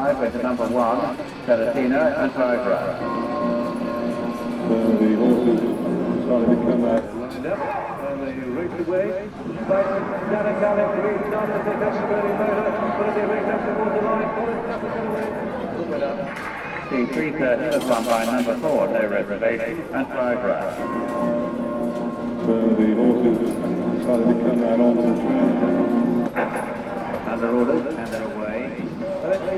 inside with number 1, Terratina and Paragraph. The horses started to come out. Lined up, and they race away. Janet Gallup leads on as they come to Bernie Motor, but as they race up towards the line, Colin Stafford going to win. The 330 was won by number 4, No Reservation and Paragraph. So the horses started to come out onto the track. Under orders and they're away.